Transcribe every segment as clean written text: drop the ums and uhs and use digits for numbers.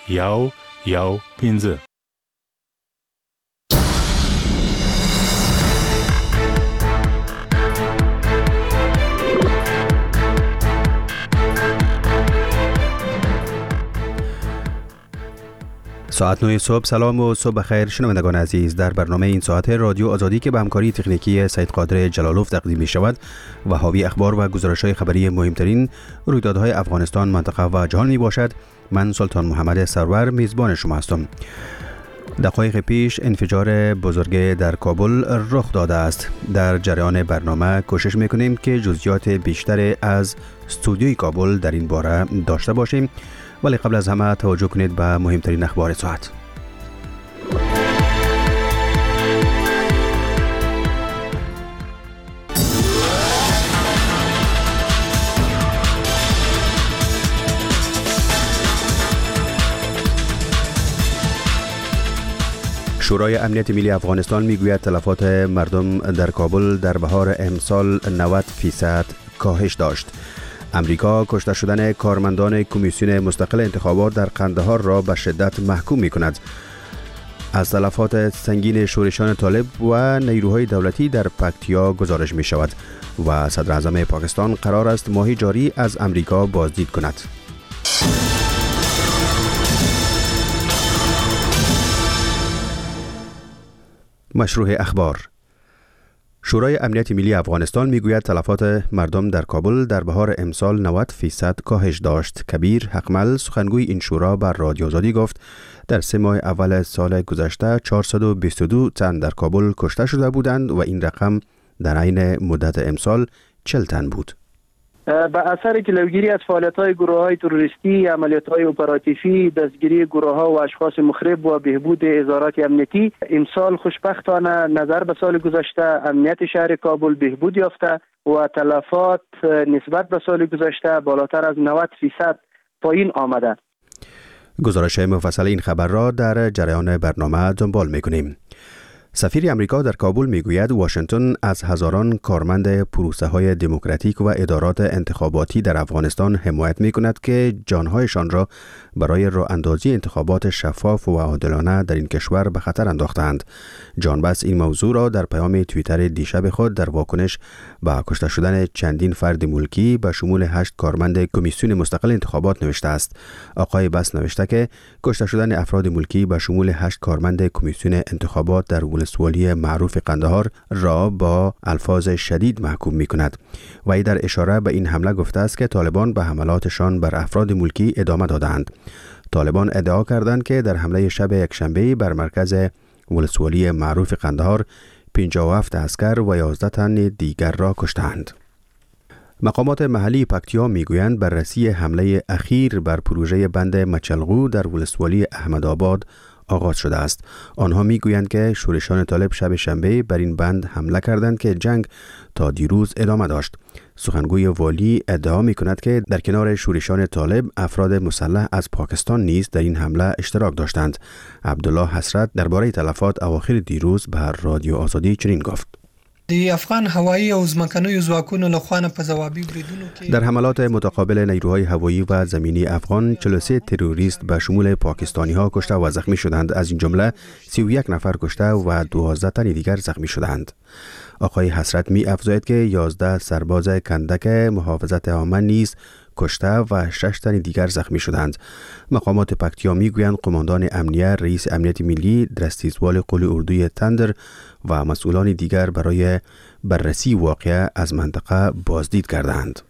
115. ساعت 9 صبح. سلام و صبح بخیر شنوندگان عزیز. در برنامه این ساعت رادیو آزادی که به همکاری تکنیکی سید قادر جلالوف تقدیم می شود و حاوی اخبار و گزارش‌های خبری مهمترین رویدادهای افغانستان، منطقه و جهان می باشد، من سلطان محمد سرور میزبان شما هستم. دقایق پیش انفجار بزرگ در کابل رخ داده است. در جریان برنامه کوشش میکنیم که جزئیات بیشتر از استودیوی کابل در این باره داشته باشیم، ولی قبل از همه توجه کنید به مهمترین اخبار ساعت. شورای امنیت ملی افغانستان میگوید تلفات مردم در کابل در بهار امسال 90% کاهش داشت. امریکا کشته شدن کارمندان کمیسیون مستقل انتخابات در قندهار را به شدت محکوم می کند. از تلفات سنگین شورشان طالب و نیروهای دولتی در پکتیا گزارش می شود و صدر اعظم پاکستان قرار است ماه جاری از امریکا بازدید کند. مشروع اخبار. شورای امنیت ملی افغانستان میگوید تلفات مردم در کابل در بهار امسال 90% کاهش داشت. کبیر حقمل سخنگوی این شورا بر رادیو آزادی گفت در 3 ماه اول سال گذشته 422 تن در کابل کشته شده بودند و این رقم در عین مدت امسال 40 تن بود. به اثر جلوگیری از فعالیت‌های گروه‌های تروریستی، عملیات‌های اپراتیوی، دستگیری گروه‌ها و اشخاص مخرب و بهبود ادارات امنیتی، امسال خوشبختانه نظر به سال گذشته امنیت شهر کابل بهبود یافته و تلفات نسبت به سال گذشته بالاتر از 90% پایین آمده. گزارش مفصل این خبر را در جریان برنامه دنبال می‌کنیم. سفیر امریکا در کابل میگوید واشنگتن از هزاران کارمند پروسه‌های دموکراتیک و ادارات انتخاباتی در افغانستان حمایت میکند که جانهایشان را برای راه اندازی انتخابات شفاف و عادلانه در این کشور به خطر انداختند. جان بس این موضوع را در پیام توییتر دیشب خود در واکنش به کشته شدن چندین فرد ملکی به شمول 8 کارمند کمیسیون مستقل انتخابات نوشته است. آقای بس نوشته که کشته شدن افراد ملکی به شمول 8 کارمند کمیسیون انتخابات در ولسوالی معروف قندهار را با الفاظ شدید محکوم می کند. و ای در اشاره به این حمله گفته است که طالبان به حملاتشان بر افراد ملکی ادامه دادند. طالبان ادعا کردند که در حمله شب یکشنبه بر مرکز ولسوالی معروف قندهار 57 عسکر و 11 تن دیگر را کشتند. مقامات محلی پکتیا میگویند بررسی حمله اخیر بر پروژه بند مچلغو در ولسوالی احمدآباد آغاز شده است. آنها میگویند که شورشان طالب شب شنبه بر این بند حمله کردند که جنگ تا دیروز ادامه داشت. سخنگوی والی ادعا میکند که در کنار شورشان طالب افراد مسلح از پاکستان نیز در این حمله اشتراک داشتند. عبدالله حسرت درباره تلفات اواخر دیروز به رادیو آزادی چنین گفت: د افغان هوایی او ځمکنیو ځواکونو لخوا په ځوابي بریدونو کې در حملات متقابل نیروهای هوایی و زمینی افغان 43 تروریست به شمول پاکستانی ها کشته و زخمی شدند. از این جمله 31 نفر کشته و 12 تن دیگر زخمی شدند. آقای حسرت می افزاید که 11 سرباز کندک محافظت عامه نیز کشته و 6 تن دیگر زخمی شدند. مقامات پکتیا میگویند قماندان امنیه، رئیس امنیت ملی، درستیزوال قول اردوی تندر و مسئولان دیگر برای بررسی واقعه از منطقه بازدید کردند.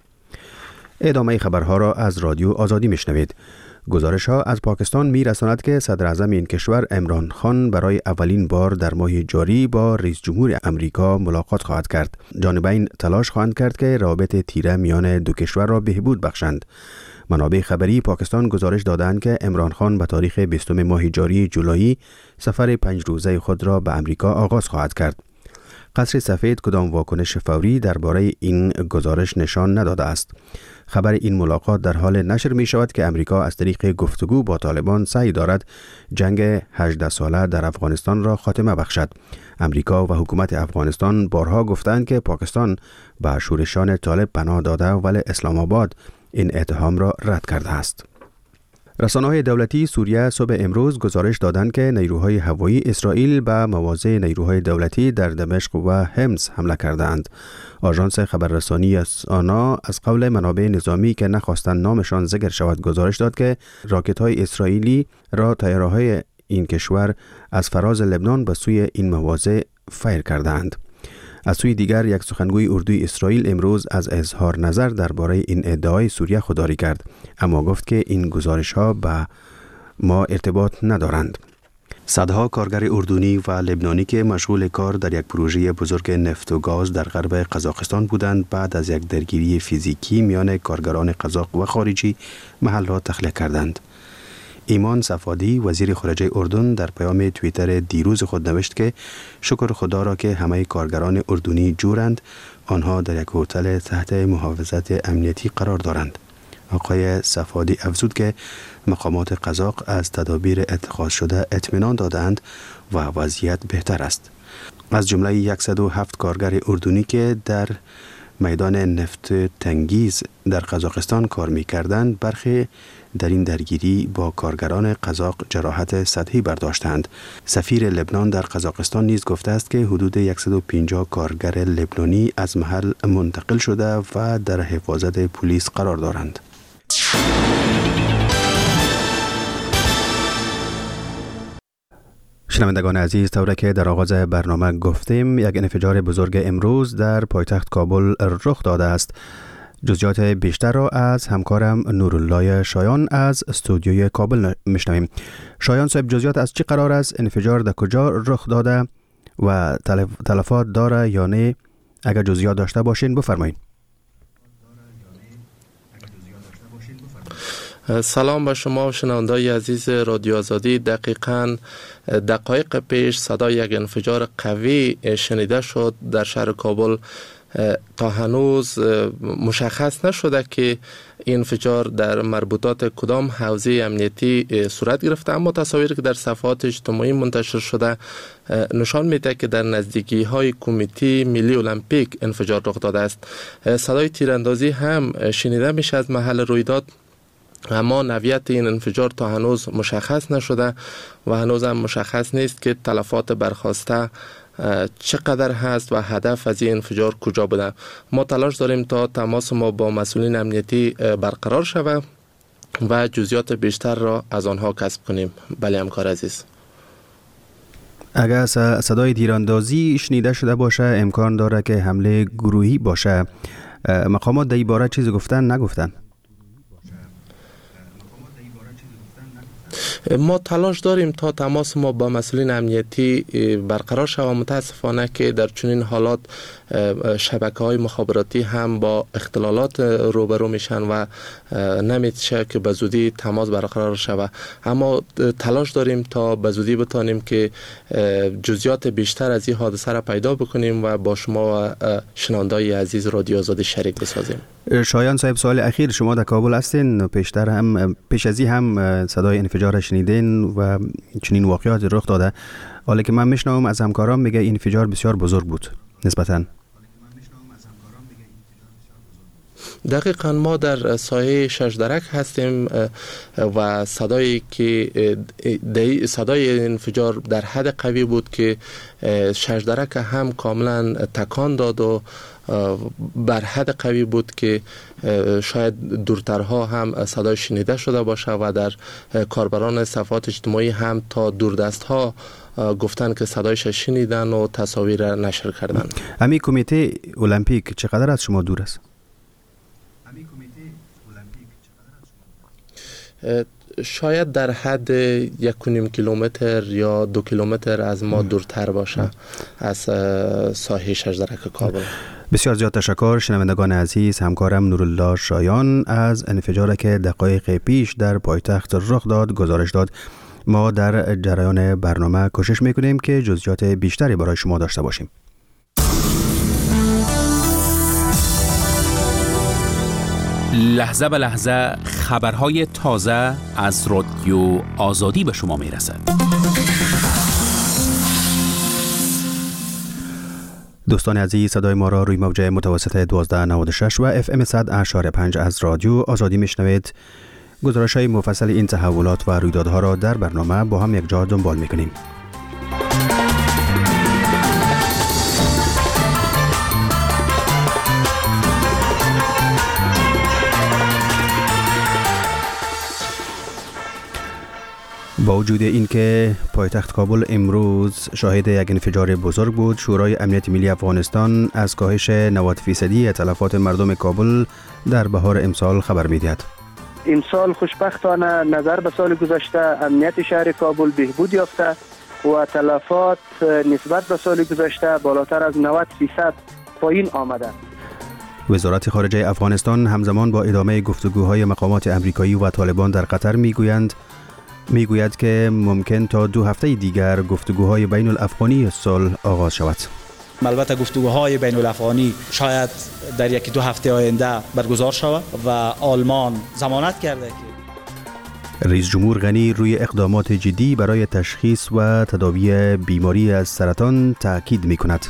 ادامه خبرها را از رادیو آزادی میشنوید. گزارش ها از پاکستان می رساند که صدر اعظم این کشور عمران خان برای اولین بار در ماه جاری با رئیس جمهور امریکا ملاقات خواهد کرد. جانبین تلاش خواهند کرد که روابط تیره میان دو کشور را بهبود بخشند. منابع خبری پاکستان گزارش دادند که عمران خان به تاریخ 20 ماه جاری جولای سفر 5 روزه خود را به امریکا آغاز خواهد کرد. قصر سفید کدام واکنش فوری درباره این گزارش نشان نداده است. خبر این ملاقات در حال نشر می شود که امریکا از طریق گفتگو با طالبان سعی دارد جنگ 18 ساله در افغانستان را خاتمه بخشد. امریکا و حکومت افغانستان بارها گفتند که پاکستان به شورشان طالب پناه داده، ولی اسلام آباد این اتهام را رد کرده است. رسانه‌های دولتی سوریه صبح امروز گزارش دادند که نیروهای هوایی اسرائیل به مواضع نیروهای دولتی در دمشق و حمص حمله کردند. آژانس خبررسانی آنا از قول منابع نظامی که نخواستند نامشان ذکر شود گزارش داد که راکت‌های اسرائیلی را طیاره‌های این کشور از فراز لبنان به سوی این مواضع فیر کردند. از سوی دیگر یک سخنگوی اردوی اسرائیل امروز از اظهار نظر درباره این ادعای سوریه خودداری کرد، اما گفت که این گزارش‌ها به ما ارتباط ندارند. صدها کارگر اردنی و لبنانی که مشغول کار در یک پروژه بزرگ نفت و گاز در غرب قزاقستان بودند بعد از یک درگیری فیزیکی میان کارگران قزاق و خارجی محل را تخلیه کردند. ایمان صفادی وزیر خارجه اردن در پیام توییتر دیروز خود نوشت که شکر خدا را که همه کارگران اردنی جورند، آنها در یک هتل تحت محافظت امنیتی قرار دارند. آقای صفادی افزود که مقامات قزاق از تدابیر اتخاذ شده اطمینان دادند و وضعیت بهتر است. از جمله 107 کارگر اردنی که در میدان نفت تنگیز در قزاقستان کار می‌کردند، برخی در این درگیری با کارگران قزاق جراحت سطحی برداشتند. سفیر لبنان در قزاقستان نیز گفته است که حدود 150 کارگر لبنانی از محل منتقل شده و در حفاظت پلیس قرار دارند. شنوندگان عزیز، طوری که در آغاز برنامه گفتیم، یک انفجار بزرگ امروز در پایتخت کابل رخ داده است. جزئیات بیشتر را از همکارم نورالله شایان از استودیوی کابل میشنویم. شایان صاحب، جزئیات از چی قرار است؟ انفجار در کجا رخ داده و تلفات داره یا نه؟ اگر جزئیات داشته باشین بفرمایید. سلام به شما شنوندگان عزیز رادیو آزادی. دقایق پیش صدای یک انفجار قوی شنیده شد در شهر کابل. تا هنوز مشخص نشده که این انفجار در مربوطات کدام حوزه امنیتی صورت گرفته، اما تصاویری که در صفحات اجتماعی منتشر شده نشان میده که در نزدیکی های کمیته ملی المپیک انفجار رخ داده است. صدای تیراندازی هم شنیده میشه از محل رویداد، اما نوعیت این انفجار تا هنوز مشخص نشده و هنوز هم مشخص نیست که تلفات برخاسته چقدر هست و هدف از این انفجار کجا بوده. ما تلاش داریم تا تماس ما با مسئولین امنیتی برقرار شود و جزئیات بیشتر را از آنها کسب کنیم. بله همکار عزیز، اگر صدای تیراندازی شنیده شده باشه امکان داره که حمله گروهی باشه. مقامات در این باره چیزی گفتن نگفتن؟ ما تلاش داریم تا تماس ما با مسئولین امنیتی برقرار شود. متاسفانه که در چنین حالات شبکه‌های مخابراتی هم با اختلالات روبرو میشن و نمیشه که به زودی تماس برقرار شود، اما تلاش داریم تا به زودی بتانیم که جزئیات بیشتر از این حادثه را پیدا بکنیم و با شما و شنوندگان عزیز رادیو آزادی شریک بسازیم. شایان صاحب، سوال اخیر، شما در کابل هستین، پیش از این هم صدای انفجار شنیدین و چنین واقعات رخ داده، حالا که من میشنوم از همکارام میگه این انفجار بسیار بزرگ بود نسبتاً. دقیقاً ما در ساحه ششدرک هستیم و صدای انفجار در حد قوی بود که ششدرک هم کاملا تکان داد و بر حد قوی بود که شاید دورترها هم صدای شنیده شده باشه و در کاربران صفحات اجتماعی هم تا دوردستها گفتن که صدایش شنیدن و تصاویر نشر کردن. همین کمیته المپیک چقدر از شما دور است؟ شاید در حد 1.5 کیلومتر یا 2 کیلومتر از ما دورتر باشه از ساحه شجرک کابل. بسیار زیاد تشکر شنوندگان عزیز. همکارم نورالله شایان از انفجاری که دقایق پیش در پایتخت رخ داد گزارش داد. ما در جریان برنامه کوشش میکنیم که جزئیات بیشتری برای شما داشته باشیم. لحظه به لحظه خبرهای تازه از رادیو آزادی به شما میرسد. دوستان عزیز، صدای ما را روی موج متوسط 1296 و FM 100.5 از رادیو آزادی میشنوید. گزارش‌های مفصل این تحولات و رویدادها را در برنامه با هم یک جا دنبال می‌کنیم. با وجود اینکه پایتخت کابل امروز شاهد یک انفجار بزرگ بود، شورای امنیت ملی افغانستان از کاهش 90% تلفات مردم کابل در بهار امسال خبر می‌دهد. امسال خوشبختانه نظر به سال گذشته امنیت شهر کابل بهبود یافته و تلفات نسبت به سال گذشته بالاتر از 90% پایین آمده. وزارت خارجه افغانستان همزمان با ادامه گفتگوهای مقامات امریکایی و طالبان در قطر میگوید که ممکن تا 2 هفته دیگر گفتگوهای بین الافغانی صلح آغاز شود. البته گفتگوهای بین الافغانی شاید در 1-2 هفته آینده برگزار شود و آلمان ضمانت کرده که رئیس جمهور غنی روی اقدامات جدی برای تشخیص و تداوی بیماری از سرطان تاکید می‌کند.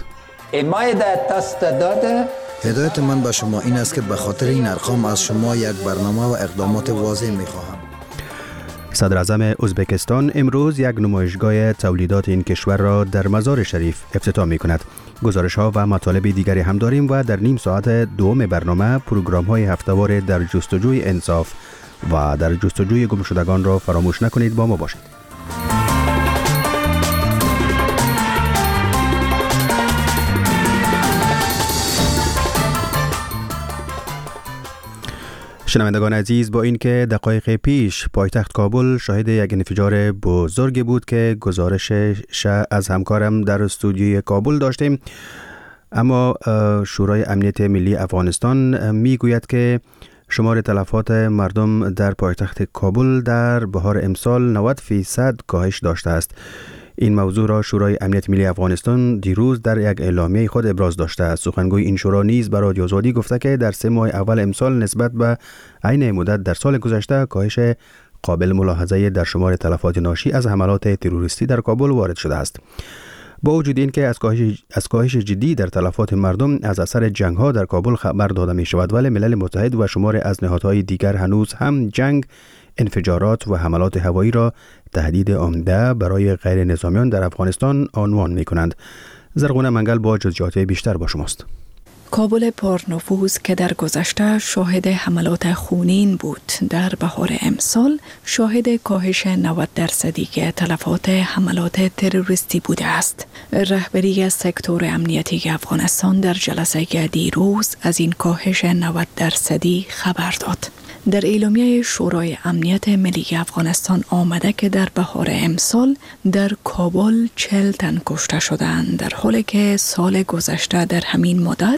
هدایت من به شما این است که به خاطر این ارقام از شما یک برنامه و اقدامات واضح می‌خواهم. صدر اعظم ازبکستان امروز یک نمایشگاه تولیدات این کشور را در مزار شریف افتتاح می‌کند. گزارش‌ها و مطالب دیگری هم داریم و در نیم ساعت دوم برنامه پروگرام‌های هفته‌وار در جستجوی انصاف و در جستجوی گمشدگان را فراموش نکنید. با ما باشید. شنوندگان عزیز، با اینکه دقایق پیش پایتخت کابل شاهد یک انفجار بزرگ بود که گزارشش از همکارم در استودیوی کابل داشتیم، اما شورای امنیت ملی افغانستان میگوید که شمار تلفات مردم در پایتخت کابل در بهار امسال 90% کاهش داشته است. این موضوع را شورای امنیت ملی افغانستان دیروز در یک اعلامیه خود ابراز داشته است. سخنگوی این شورا نیز به رادیو آزادی گفته که در 3 ماه اول امسال نسبت به عین مدت در سال گذشته کاهش قابل ملاحظه در شمار تلفات ناشی از حملات تروریستی در کابل وارد شده است. با وجود این که از کاهش جدی در تلفات مردم از اثر جنگ‌ها در کابل خبر داده می شود، ولی ملل متحد و شمار از نهادهای دیگر هنوز هم جنگ، انفجارات و حملات هوایی را تهدید عمده برای غیر نظامیان در افغانستان عنوان می کنند. زرغونه منگل با جزئیات بیشتر با شماست. کابل پرنفوذ که در گذشته شاهد حملات خونین بود، در بهار امسال شاهد کاهش 90% تلفات حملات تروریستی بوده است. رهبری سکتور امنیتی افغانستان در جلسه دیروز از این کاهش 90% خبر داد. در اعلامیه شورای امنیت ملی افغانستان آمده که در بهار امسال در کابل 40 تن کشته شدند، در حالی که سال گذشته در همین مدت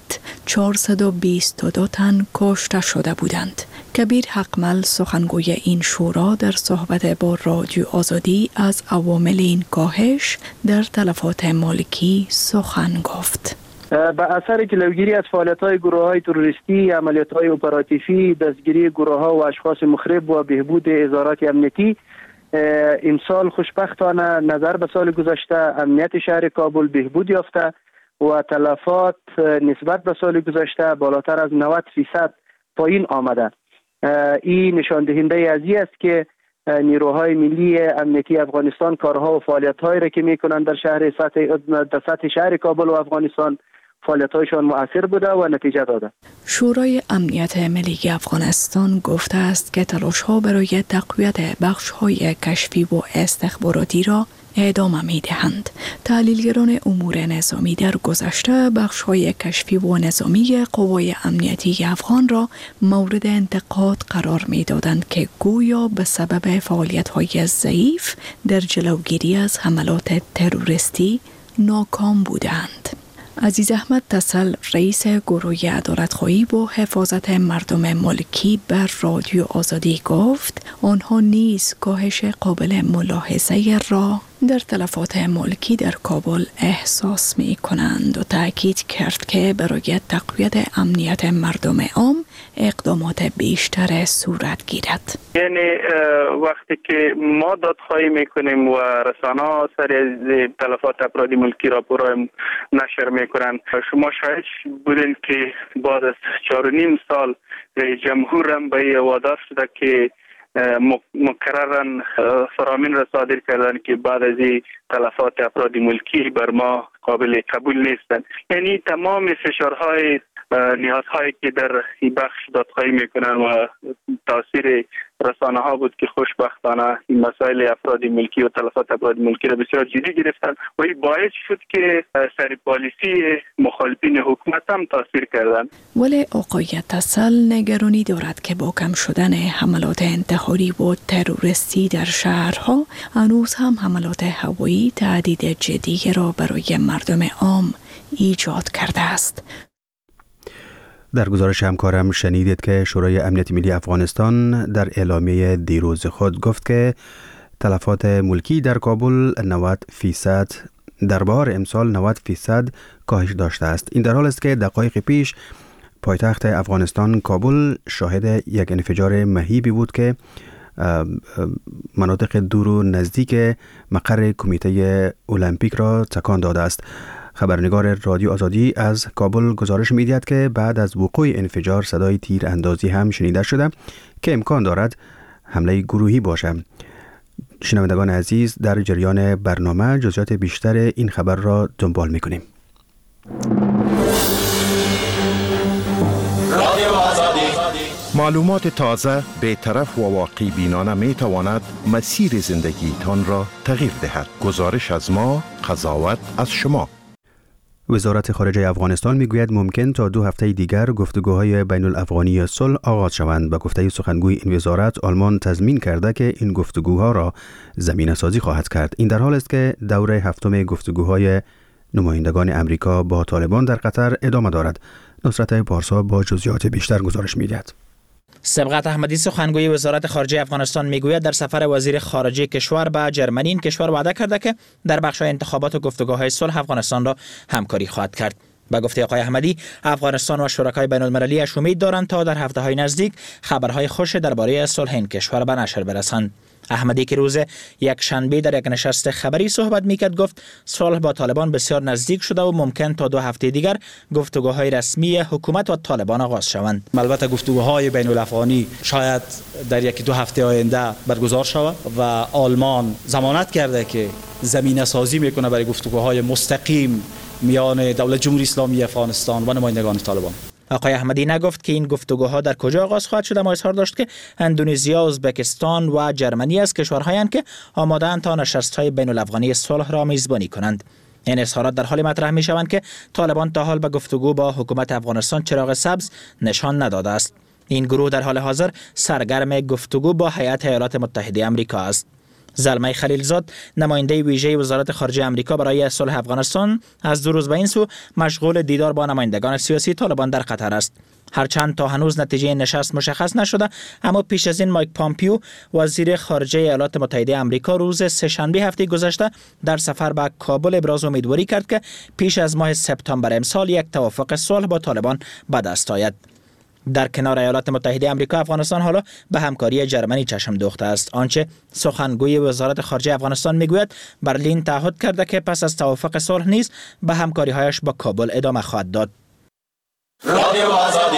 422 تن کشته شده بودند. کبیر حقمل سخنگوی این شورا در صحبت با رادیو آزادی از عوامل این کاهش در تلفات مالکی سخن گفت. به اثر جلوگیری از فعالیت‌های گروه‌های تروریستی، عملیات‌های اپراتیفی، دستگیری گروه‌ها و اشخاص مخرب و بهبود ادارات امنیتی، امسال خوشبختانه نظر به سال گذشته امنیت شهر کابل بهبود یافته و تلفات نسبت به سال گذشته بالاتر از 90% پایین آمده. این نشان دهنده از این است که نیروهای ملی امنیتی افغانستان کارها و فعالیت‌هایی را که می‌کنند در سطح شهر کابل و افغانستان، فعالیت‌هایشان مؤثر بوده و نتیجه داده. شورای امنیت ملی افغانستان گفته است که تلاش‌ها برای تقویت بخش‌های کشفی و استخباراتی را ادامه می‌دهند. تحلیلگران امور نظامی در گذشته بخش‌های کشفی و نظامی قوای امنیتی افغان را مورد انتقاد قرار می‌دادند که گویا به سبب فعالیت‌های ضعیف در جلوگیری از حملات تروریستی ناکام بودند. عزیز احمد تسل، رئیس گروه عدالت‌خواهی و حفاظت مردم ملکی بر رادیو آزادی گفت آنها نیز کاهش قابل ملاحظه را در تلفات ملکی در کابل احساس می کنند و تأکید کرد که برای تقویت امنیت مردم عام اقدامات بیشتر صورت گیرد. یعنی وقتی که ما دادخواهی میکنیم و رسانه‌ها سر از تلفات افراد ملکی راپورهای نشر میکنند، شما شاهد بودین که بعد از 4.5 سال رئیس جمهور هم به وادار شده که مکررن فرامین را صادر کردن که بعد از این تلفات افراد ملکی بر ما قابل قبول نیستند. یعنی تمام فشارهای نیازهایی که در این بخش دادخواهی میکنن و تاثیر رسانه ها بود که خوشبختانه این مسائل افراد ملکی و تلفات افراد ملکی را بسیار جدی گرفتن و این باعث شد که سر پالیسی مخالفین حکومت هم تاثیر کردن. ولی آقای تسل نگرانی دارد که با کم شدن حملات انتحاری و تروریستی در شهرها هنوز هم حملات هوایی تهدید جدی را برای مردم عام ایجاد کرده است. در گزارش همکارم شنیدید که شورای امنیت ملی افغانستان در اعلامیه دیروز خود گفت که تلفات ملکی در کابل 90% در بهار امسال 90% کاهش داشته است. این در حال است که دقایق پیش پایتخت افغانستان کابل شاهد یک انفجار مهیبی بود که مناطق دور و نزدیک مقر کمیته المپیک را تکان داده است. خبرنگار رادیو آزادی از کابل گزارش می‌دهد که بعد از وقوع انفجار صدای تیر اندازی هم شنیده شده که امکان دارد حمله گروهی باشد. شنوندگان عزیز، در جریان برنامه جزئیات بیشتر این خبر را دنبال می‌کنیم. معلومات تازه، بی‌طرف و واقع بینانه می‌تواند مسیر زندگیتان را تغییر دهد. گزارش از ما، قضاوت از شما. وزارت خارجه افغانستان میگوید ممکن تا 2 هفته دیگر گفتگوهای بین الافغانی صلح آغاز شوند. به گفته سخنگوی این وزارت، آلمان تضمین کرده که این گفتگوها را زمینه سازی خواهد کرد. این در حال است که دوره هفتم گفتگوهای نمایندگان امریکا با طالبان در قطر ادامه دارد. نصرت پارسا با جزئیات بیشتر گزارش می‌دهد. سبقت احمدی سخنگوی وزارت خارجه افغانستان میگوید در سفر وزیر خارجه کشور به جرمنی این کشور وعده کرده که در بخش‌های انتخابات و گفتگوهای صلح افغانستان را همکاری خواهد کرد. با گفته آقای احمدی، افغانستان و شرکای بین‌المللی اش امید دارند تا در هفته‌های نزدیک خبرهای خوش درباره صلح این کشور به نشر برسند. احمدی که روز یک شنبه در یک نشست خبری صحبت میکرد گفت صلح با طالبان بسیار نزدیک شده و ممکن تا 2 هفته دیگر گفتگوهای رسمی حکومت و طالبان آغاز شوند. البته گفتگوهای بین الافغانی شاید در 1-2 هفته آینده برگزار شود و آلمان ضمانت کرده که زمینه سازی میکنه برای گفتگوهای مستقیم میان دولت جمهوری اسلامی افغانستان و نمایندگان طالبان. آقای احمدی نگفت که این گفتگوها در کجا آغاز خواهد شد، اما اظهار داشت که اندونزیا، ازبکستان و جرمنی از کشورهایند که آماده‌اند تا نشست‌های بین‌الافغانی صلح را میزبانی کنند. این اظهارات در حالی مطرح می‌شوند که طالبان تا حال به گفتگو با حکومت افغانستان چراغ سبز نشان نداده است. این گروه در حال حاضر سرگرم گفتگو با هیئت ایالات متحده آمریکا است. زلمه خلیلزاد، نماینده ویژه وزارت خارجه آمریکا برای صلح افغانستان، از 2 روز به این سو مشغول دیدار با نمایندگان سیاسی طالبان در قطر است. هرچند تا هنوز نتیجه نشست مشخص نشده، اما پیش از این مایک پامپیو، وزیر خارجه ایالات متحده آمریکا، روز سه‌شنبه هفته گذشته در سفر به کابل ابراز امیدواری کرد که پیش از ماه سپتامبر امسال یک توافق صلح با طالبان به دست آید. در کنار ایالات متحده آمریکا، افغانستان حالا به همکاری جرمنی چشم دوخته است. آنچه سخنگوی وزارت خارجه افغانستان میگوید، برلین تعهد کرده که پس از توافق صلح نیز به همکاری‌هایش با کابل ادامه خواهد داد. رادیو آزادی.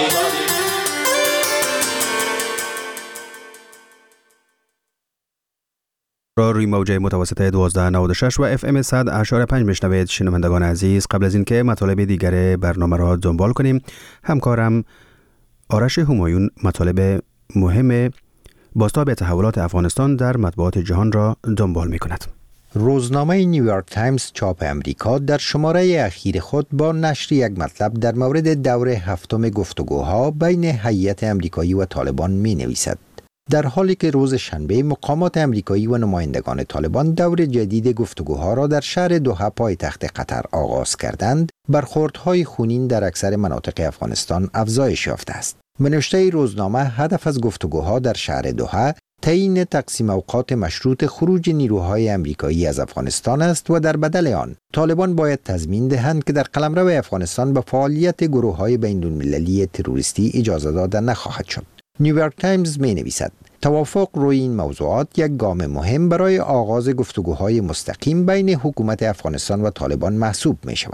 روی موجه متوسط 1296 و FM 100.5 میشنوید. شنوندگان عزیز، قبل از اینکه مطالب دیگر برنامه را دنبال کنیم، همکارم آرش همایون مطالب مهم بازتاب تحولات افغانستان در مطبوعات جهان را دنبال می کند. روزنامه نیویورک تایمز چاپ امریکا در شماره اخیر خود با نشر یک مطلب در مورد دوره هفتم گفتگوها بین هیئت امریکایی و طالبان می نویسد. در حالی که روز شنبه مقامات امریکایی و نمایندگان طالبان دور جدید گفتگوها را در شهر دوحه پایتخت قطر آغاز کردند، برخوردهای خونین در اکثر مناطق افغانستان افزایش یافته است. به نوشته روزنامه، هدف از گفتگوها در شهر دوحه تعیین تقسیم اوقات مشروط خروج نیروهای امریکایی از افغانستان است و در بدل آن طالبان باید تضمین دهند که در قلمرو افغانستان به فعالیت گروه‌های بین‌المللی تروریستی اجازه داده نخواهد شد. نیویورک تایمز می نویسد توافق روی این موضوعات یک گام مهم برای آغاز گفتگوهای مستقیم بین حکومت افغانستان و طالبان محسوب می شود.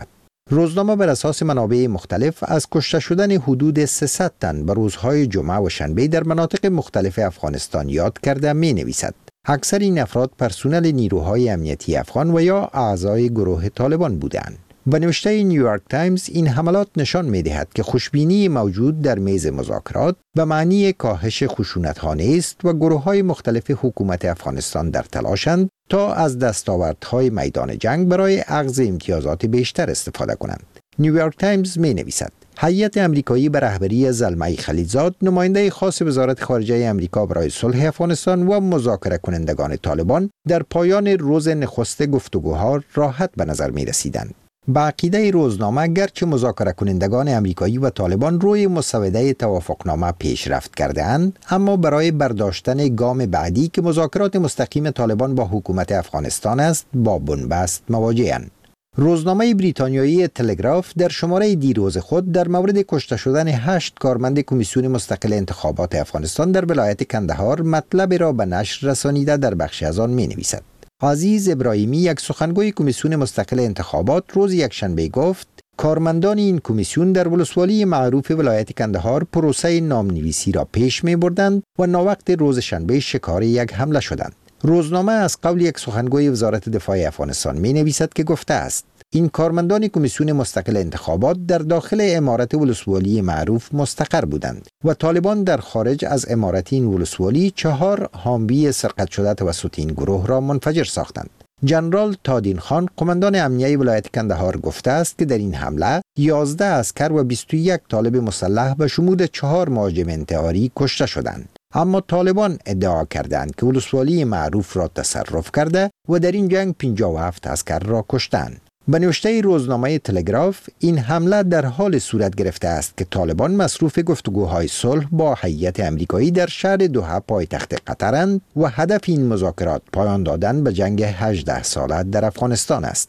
روزنامه بر اساس منابع مختلف از کشته شدن حدود 300 تن به روزهای جمعه و شنبه در مناطق مختلف افغانستان یاد کرده می نویسد. اکثر این افراد پرسنل نیروهای امنیتی افغان و یا اعضای گروه طالبان بودند. به نوشته نیویورک تایمز این حملات نشان می دهد که خوشبینی موجود در میز مذاکرات به معنی کاهش خشونت‌ها نیست و گروه‌های مختلف حکومت افغانستان در تلاشند تا از دستاوردهای میدان جنگ برای اخذ امتیازات بیشتر استفاده کنند. نیویورک تایمز می نویسد هیئت امریکایی به رهبری زلمه خلیلزاد، نماینده خاص وزارت خارجه امریکا برای صلح افغانستان و مذاکره کنندگان طالبان در پایان روز نخست گفتگوها راحت به نظر می رسیدند. با عقیده روزنامه گرچه مذاکره کنندگان امریکایی و طالبان روی مسوده توافقنامه پیشرفت کرده‌اند، اما برای برداشتن گام بعدی که مذاکرات مستقیم طالبان با حکومت افغانستان است با بنبست مواجه‌اند. روزنامه بریتانیایی تلگراف در شماره دیروز خود در مورد کشته شدن 8 کارمند کمیسیون مستقل انتخابات افغانستان در ولایت کندهار مطلب را به نشر رسانیده در بخش از آن می نویسد. عزیز ابراهیمی، یک سخنگوی کمیسیون مستقل انتخابات، روز یکشنبه گفت کارمندان این کمیسیون در ولسوالی معروف ولایت کندهار پروسه نامنویسی را پیش می بردند و ناوقت روز شنبه شکار یک حمله شدند. روزنامه از قول یک سخنگوی وزارت دفاع افغانستان می نویسد که گفته است این کارمندان کمیسیون مستقل انتخابات در داخل عمارت ولسوالی معروف مستقر بودند و طالبان در خارج از عمارت این ولسوالی 4 حامی سرقت شده توسط این گروه را منفجر ساختند. جنرال تادین خان، قماندان امنیه ولایت کندهار، گفته است که در این حمله 11 عسکر و 21 طالب مسلح به شمول 4 مهاجم انتحاری کشته شدند. اما طالبان ادعا کردند که ولسوالی معروف را تصرف کرده و در این جنگ 57 عسکر را کشتند. به نوشته روزنامه تلگراف این حمله در حال صورت گرفته است که طالبان مصروف گفتگوهای صلح با هیئت امریکایی در شهر دوحه پایتخت قطرند و هدف این مذاکرات پایان دادن به جنگ 18 ساله در افغانستان است.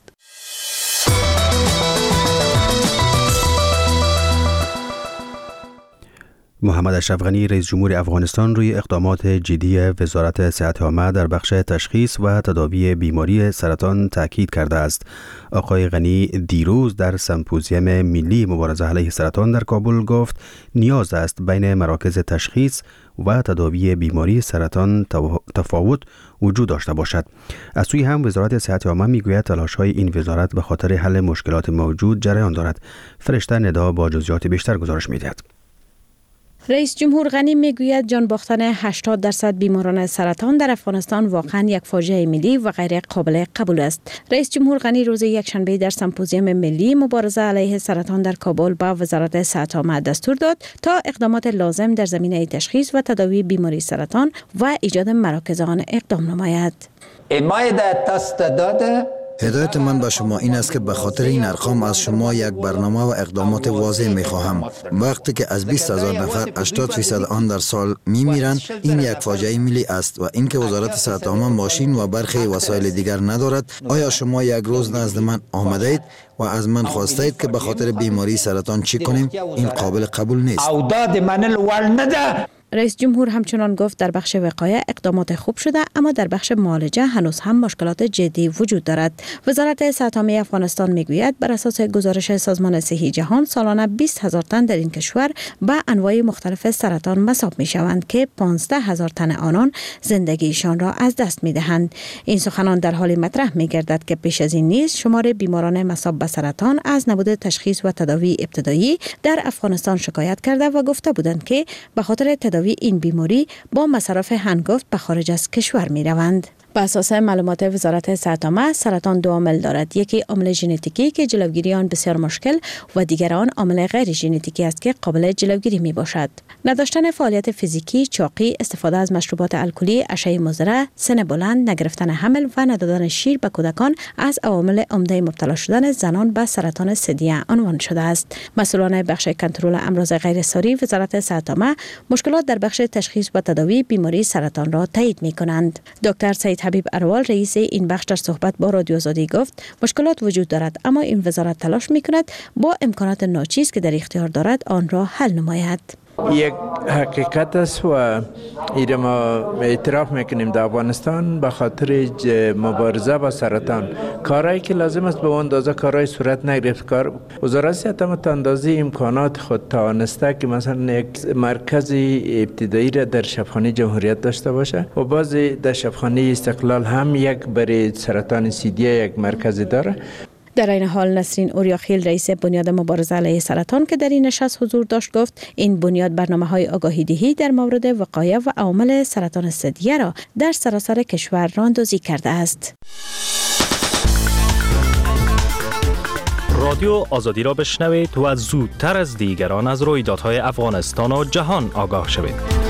محمد اشرف غنی رئیس جمهور افغانستان روی اقدامات جدی وزارت صحت عامه در بخش تشخیص و تداوی بیماری سرطان تاکید کرده است. آقای غنی دیروز در سمپوزیوم ملی مبارزه علیه سرطان در کابل گفت نیاز است بین مراکز تشخیص و تداوی بیماری سرطان تفاوت وجود داشته باشد. از سوی هم وزارت صحت عامه میگوید تلاش‌های این وزارت به خاطر حل مشکلات موجود جریان دارد. فرشته ندا با جزئیات بیشتر گزارش می‌دهد. رئیس جمهور غنی میگوید جان باختن 80% بیماران سرطان در افغانستان واقعا یک فاجعه ملی و غیر قابل قبول است. رئیس جمهور غنی روز یکشنبه در سمپوزیوم ملی مبارزه علیه سرطان در کابل با وزارت صحت عامه دستور داد تا اقدامات لازم در زمینه تشخیص و تداوی بیماری سرطان و ایجاد مراکز آن اقدام نماید. هدایت من به شما این است که به خاطر این ارقام از شما یک برنامه و اقدامات واضح می خواهم. وقتی که از 20,000 نفر 80% آن در سال می میرند، این یک فاجعه ملی است و اینکه وزارت صحت عامه ماشین و برخی وسایل دیگر ندارد. آیا شما یک روز نزد من آمده اید و از من خواستید که به خاطر بیماری سرطان چی کنیم؟ این قابل قبول نیست. رئیس جمهور همچنان گفت در بخش وقایه اقدامات خوب شده، اما در بخش معالجه هنوز هم مشکلات جدی وجود دارد. وزارت صحت عامه افغانستان میگوید بر اساس گزارش سازمان صحی جهان سالانه 20,000 تن در این کشور به انواع مختلف سرطان مصاب می شوند که 15,000 تن آنان زندگیشان را از دست می دهند. این سخنان در حال مطرح می گردد که پیش از این نیز شمار بیماران مصاب به سرطان از نبود تشخیص و تداوی ابتدایی در افغانستان شکایت کرده و گفته بودند که به خاطر تداوی این بیماری با مصارف هنگفت به خارج از کشور می روند. بر اساس معلومات وزارت صحت عامه سرطان 2 عامل دارد. یکی عامل ژنتیکی که جلوگیری آن بسیار مشکل و دیگر آن عامل غیر ژنتیکی است که قابل جلوگیری می باشد. نداشتن فعالیت فیزیکی، چاقی، استفاده از مشروبات الکلی، اشعه مضر، سن بلند، نگرفتن حمل و ندادن شیر به کودکان از عوامل عمده مبتلا شدن زنان به سرطان ثدیه عنوان شده است. مسئولان بخش کنترل امراض غیر ساری وزارت صحت عامه مشکلات در بخش تشخیص و تداوی بیماری سرطان را تایید می کنند. دکتر سید حبیب اروال رئیس این بخش در صحبت با رادیو آزادی گفت مشکلات وجود دارد، اما این وزارت تلاش می کند با امکانات ناچیز که در اختیار دارد آن را حل نماید. یک حقیقت است و این ما اعتراف میکنیم در افغانستان به خاطر مبارزه با سرطان کارهایی که لازم است به اون اندازه کارهای صورت نگرفت. وزارت صحت هم تا اندازه امکانات خود توانسته که مثلا یک مرکز ابتدایی را در شفاخانه جمهوریت داشته باشه و بعضی در شفاخانه استقلال هم یک برای سرطان سیدی یک مرکز داره. در این حال نسرین اوریاخیل رئیس بنیاد مبارزه علیه سرطان که در این نشست حضور داشت گفت این بنیاد برنامه‌های آگاهی‌دهی در مورد وقایع و عوامل سرطان ثدیه را در سراسر کشور راه‌اندازی کرده است. رادیو آزادی را بشنوید و زودتر از دیگران از رویدادهای افغانستان و جهان آگاه شوید.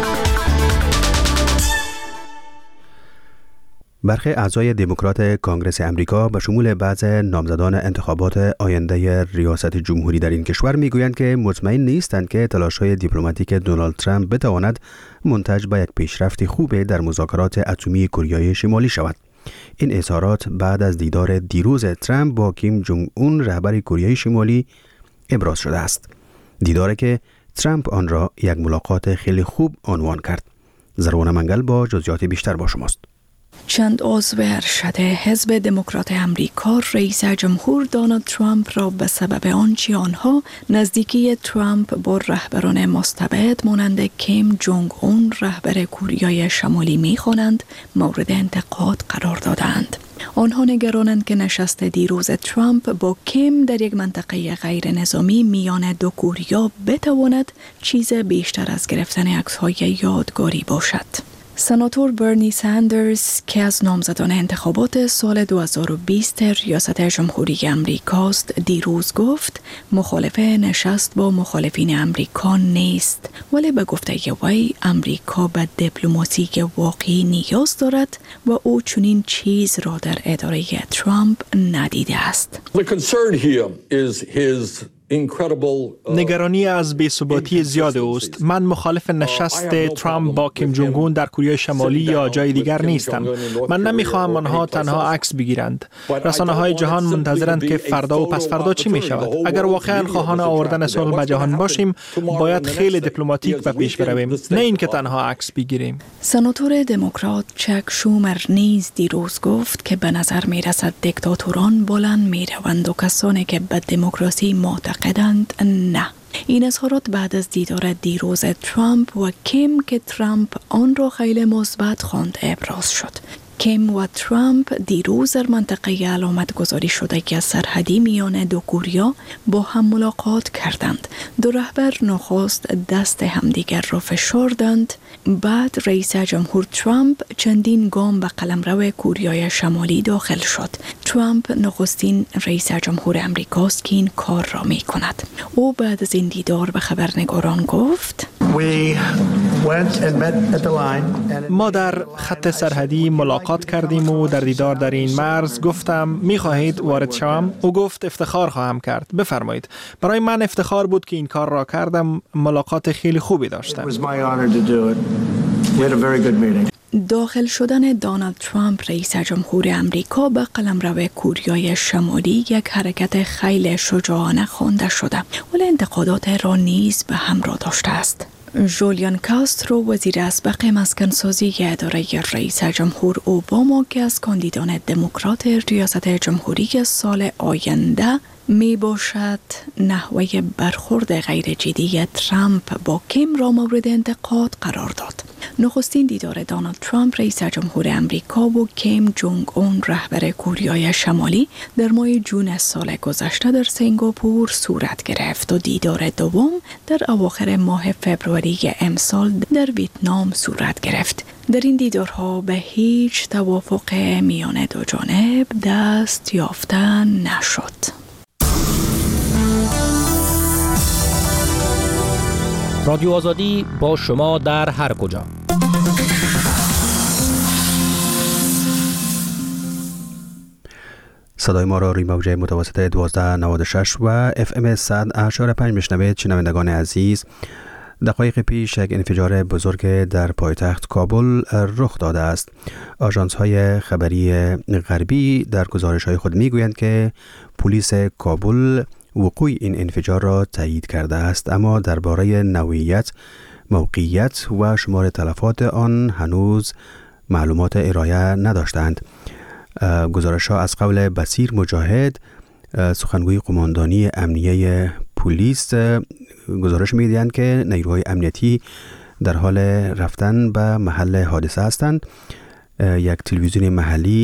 برخی اعضای دموکرات کانگرس امریکا به شمول بعض نامزدان انتخابات آینده ریاست جمهوری در این کشور میگویند که مطمئن نیستند که تلاش‌های دیپلماتیک دونالد ترامپ بتواند منتج به یک پیشرفت خوب در مذاکرات اتمی کره شمالی شود. این اظهارات بعد از دیدار دیروز ترامپ با کیم جونگ اون رهبر کره شمالی ابراز شده است. دیداری که ترامپ آن را یک ملاقات خیلی خوب عنوان کرد. زرونه منگل با جزئیات بیشتر با شماست. چند عضو ارشد حزب دموکرات امریکا رئیس جمهور دونالد ترامپ را به سبب آنچه آنها نزدیکی ترامپ با رهبران مستبد مانند کیم جونگ اون رهبر کره شمالی می‌خوانند مورد انتقاد قرار دادند. آنها نگرانند که نشست دیروز ترامپ با کیم در یک منطقه غیر نظامی میان دو کره بتواند چیز بیشتر از گرفتن عکس‌های یادگاری باشد. سناتور برنی ساندرز که از نامزدان انتخابات سال 2020 ریاست جمهوری امریکاست دیروز گفت مخالف نشست با مخالفین امریکا نیست، ولی به گفته وی امریکا به دیپلماسی واقعی نیاز دارد و او چنین چیز را در اداره ترامپ ندیده است. نگرانی از بی‌ثباتی زیاد اوست. من مخالف نشست ترامپ با کیم جونگ اون در کره شمالی یا جای دیگر نیستم. من نمیخواهم آنها تنها عکس بگیرند. رسانه‌های جهان منتظرند که فردا و پس فردا چی می شود. اگر واقعا خواهان آوردن صلح به جهان باشیم، باید خیلی دیپلماتیک و پیش برویم، نه اینکه تنها عکس بگیریم. سناتور دموکرات چک شومر نیز دیروز گفت که به نظر می رسد دیکتاتوران بلند می روند و کسانی که به دموکراسی معتقدند نه. این اظهارات بعد از دیدار دیروز ترامپ و کیم که ترامپ آن را خیلی مثبت خواند ابراز شد. کیم و ترامپ دیروز در منطقه علامت گذاری شده که سرحدی میان دو کره با هم ملاقات کردند. دو رهبر نخست دست همدیگر را فشردند. بعد رئیس جمهور ترامپ چندین گام به قلمرو کره شمالی داخل شد. ترامپ نخستین رئیس جمهور امریکاست که این کار را می کند. او بعد از این دیدار به خبرنگاران گفت ما در خط سرحدی ملاقات کردیم و در دیدار در این مرز گفتم می خواهید وارد شوم؟ او گفت افتخار خواهم کرد. بفرمایید. برای من افتخار بود که این کار را کردم. ملاقات خیلی خوبی داشتم. داخل شدن دونالد ترامپ رئیس جمهور امریکا به قلمرو کره شمالی یک حرکت خیلی شجاعانه خوانده شده، ولی انتقادات را نیز به همراه داشته است. جولیان کاسترو وزیر اسبق مسکنسازی اداره رئیس جمهور اوباما که از کاندیدان دموکرات ریاست جمهوری سال آینده می باشد نحوه برخورد غیر جدی ترامپ با کیم را مورد انتقاد قرار داد. نخستین دیدار دونالد ترامپ رئیس جمهور امریکا و کیم جونگ اون رهبر کره شمالی در ماه جون سال گذشته در سنگاپور صورت گرفت و دیدار دوم در اواخر ماه فوریه امسال در ویتنام صورت گرفت. در این دیدارها به هیچ توافق میان دو جانب دست یافته نشد. رادیو آزادی با شما در هر کجا. صدای ما را روی موج متوسط 1296 و FM 100.5 میشنوید. شنوندگان عزیز، دقایق پیش یک انفجار بزرگ در پایتخت کابل رخ داده است. آژانس‌های خبری غربی در گزارش‌های خود میگویند که پلیس کابل وقوع این انفجار را تایید کرده است، اما درباره نوعیت، موقعیت و شمار تلفات آن هنوز معلومات ارائه نداشتند. گزارش ها از قول بصیر مجاهد، سخنگوی قماندانی امنیه پلیس، گزارش می‌دهند که نیروهای امنیتی در حال رفتن به محل حادثه هستند. یک تلویزیون محلی